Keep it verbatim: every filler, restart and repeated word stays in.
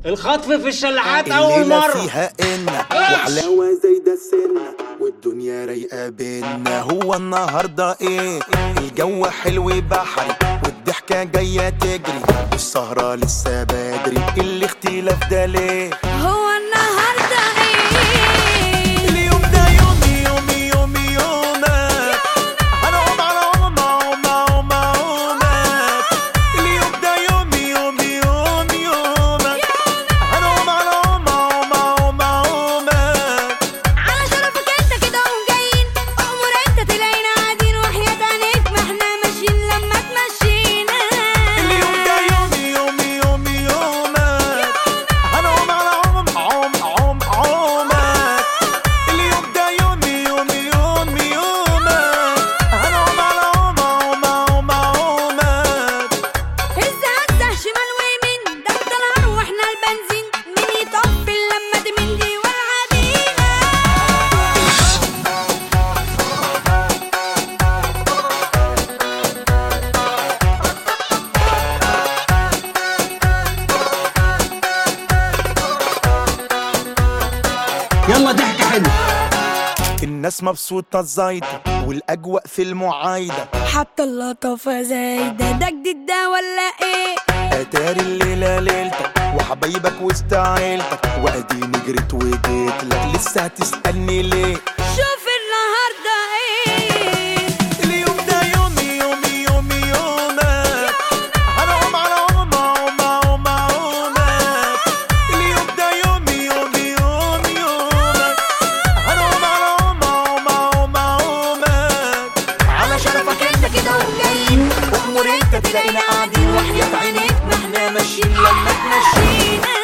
الخطف في الشلاحات اول مره فيها إنا وحلاوه زي ده السنه والدنيا رايقه بينا. هو النهارده ايه؟ الجو حلو بحري والضحكه جايه تجري والسهره لسه بدري. الاختلاف ده ليه؟ هو النهارده ايه؟ اليوم ده يومي يومي يومي يومك. هنقوم على عوم عوم عوم عومك. اليوم ده يومي يومي يومي يومك. هنقوم على عوم عوم عوم عومك. على شرفك انت كده وجايين امور انت تلاقينا قاعدين وحياة عينيك ما احنا ماشيين لما تمشينا. اليوم ده يومي يومي يومي يومك. هنقوم على عوم عوم عوم عومك. اليوم ده يومي يومي يومي يومك. هنقوم على عوم عوم عوم عومك. هز هزه شمال ويمين ده انت نار واحنا البنزين. مين يطفي لما دي من دي والعدينا. يلا ضحكه حلوه. الناس مبسوطة زايدة والأجواء في المعايدة. حتى اللطافة زايدة ده جديد ده ولا ايه؟ أتاري الليلة ليلتك وحبايبك وسط عيلتك وأديني جريت وجيت لك. لسه هتسألني ليه؟ شوف النهارده ايه؟ اليوم ده يومي يومي يومي يومك. هنقوم على عوم عوم عوم عومك. اليوم ده يومي يومي يومي يومك. هنقوم على عوم عوم عوم عومك. على شرفك انت كده وجايين أمور انت تلاقينا قاعدين وحياة عينيك ما احنا ماشيين لما تمشينا.